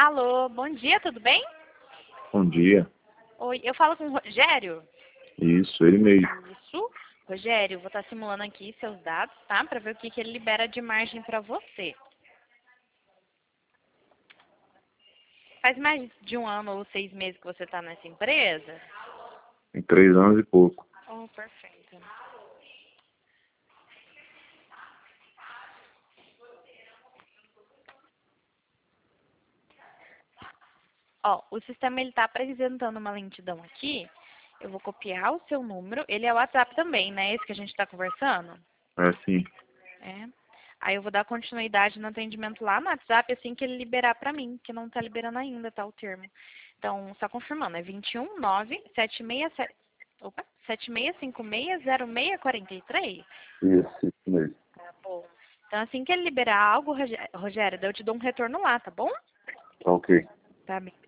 Alô, bom dia, tudo bem? Bom dia. Oi, eu falo com o Rogério? Isso, ele mesmo. Isso. Rogério, vou estar simulando aqui seus dados, tá? Pra ver o que ele libera de margem pra você. Faz mais de um ano ou 6 meses que você tá nessa empresa? Tem 3 anos e pouco. Oh, perfeito. Ó, o sistema ele tá apresentando uma lentidão aqui. Eu vou copiar o seu número. Ele é o WhatsApp também, né? Esse que a gente tá conversando? É assim. É. Aí eu vou dar continuidade no atendimento lá no WhatsApp assim que ele liberar pra mim, que não tá liberando ainda, tá, o termo. Então, só confirmando, é 219-767... Opa, 7656-0643? Isso mesmo. Tá bom. Então, assim que ele liberar algo, Rogério, daí eu te dou um retorno lá, tá bom? Tá ok. Tá bem.